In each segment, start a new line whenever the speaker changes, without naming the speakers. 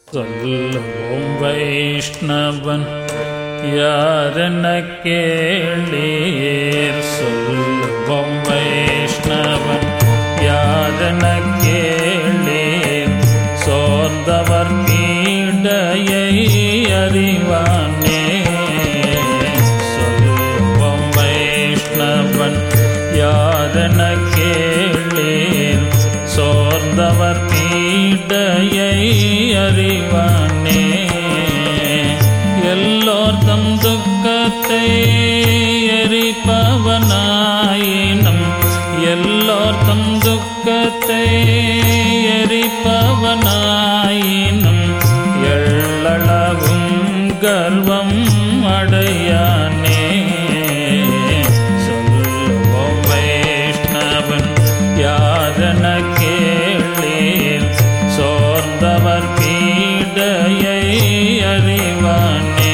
சொல்லுவோம் வைஷ்ணவன் யாரென கேளீர். சொல்லுவோம் வைஷ்ணவன் யாரென கேளீர். சோர்ந்தவர் பீடையை அறிவானே. சொல்லுவோம் வைஷ்ணவன் யாரென கேளீர். சோர்ந்தவர் பீடையை அறிவானே. எல்லோர் தம் துக்கத்தை எரிப்பவனாயினும் எல்லோர் தம் துக்கத்தை எரிப்பவனாயினும் எள்ளளவும் கர்வம் அடையானே. சொல்லுவோம் வைஷ்ணவன் யாரென கேளீர். சோர்ந்தவர் பீடையை அறிவானே.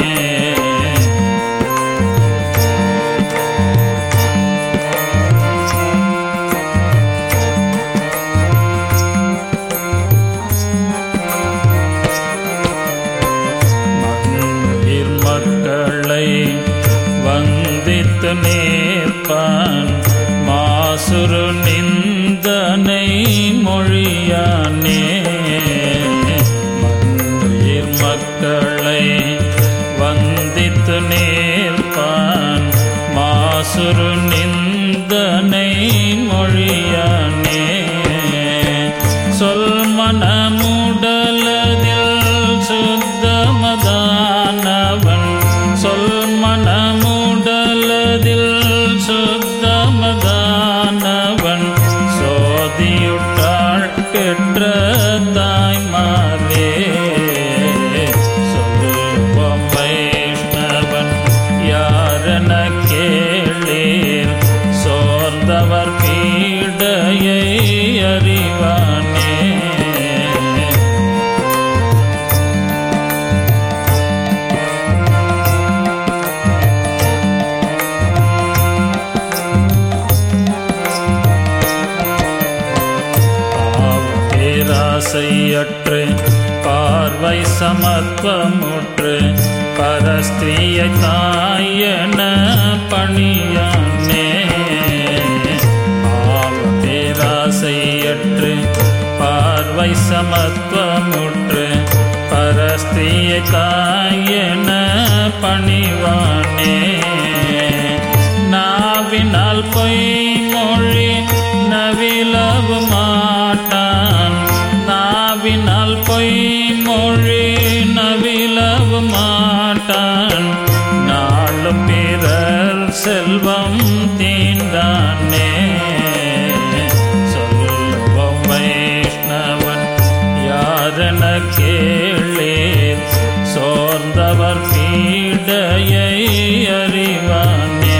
மண்ணுயிர் மக்களை வந்தித்து நேர்ப்பான். மாசுரு நிந்தனை மொழியானே. மண்ணுயிர் மக்களை வந்தித்து நேர்ப்பான். மாசுரு நிந்தனை மொழியானே. சொல் மனமுடலதில் சுத்தமதானவன். சொல் மனமுடலதில் சுத்தமதானவன். சோதியுட்டாள் பெற்ற தாய்மாரே. சொல்லுவோம் வைஷ்ணவன் யாரென கேளீர். சோர்ந்தவர் பீடையை அறிவானே. பேராசையற்று பார்வை சமத்துவமுற்று பரஸ்திரியை தாயென பணியானே. பேராசையற்று பார்வை சமத்துவமுற்று பரஸ்திரியை தாயென பணிவானே. நாவினால் பொய்மொழி நவிலவு மாட்டான். நாவினால் பொய்மொழி நவிலவு மாட்டான். நாளும் பிறர் செல்வம் தீண்டானே. சொல்லுவோம் வைஷ்ணவன் யாரென கேளீர். சோர்ந்தவர் பீடையை அறிவானே.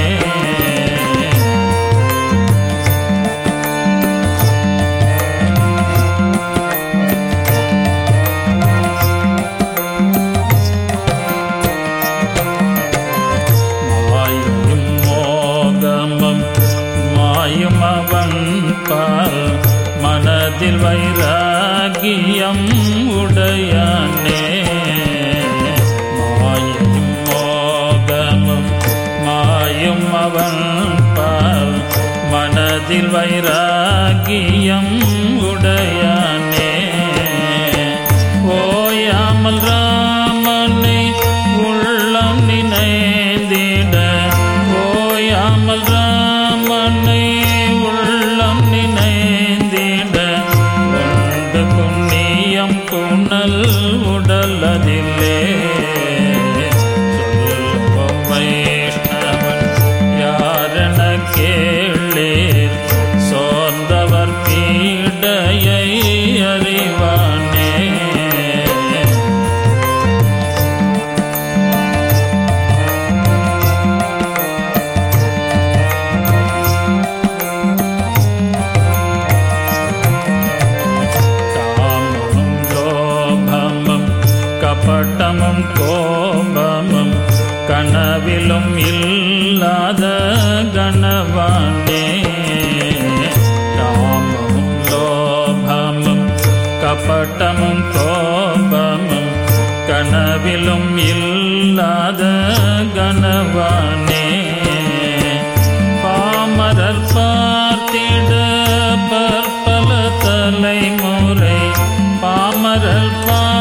மாயும் அவன் பால் மனதில் வைராகியம் உடையானே. மாயும் மோகமும் மாயும் அவன் பால் மனதில் வைராகியம் உடையானே. ஓயாமல் ராமனை உள்ளம் நினைந்திட. ஓயாமல் ராமனை உள்ளம் நினைந்திட. உண்டு புண்ணியம் புனல் உடலதில்லே. சொல்லுவோம் வைஷ்ணவன் யாரென கேளீர். சோர்ந்தவர் பீடையை அறிவானே. கபட்டமும் கோபமும் கனவிலும் இல்லாத கணவானே. காமமும் லோபமும் கபட்டமும் கோபமும் கனவிலும் இல்லாத கனவானே பாமரர் பார்த்திட பற்பல தலைமுறை பாமரர்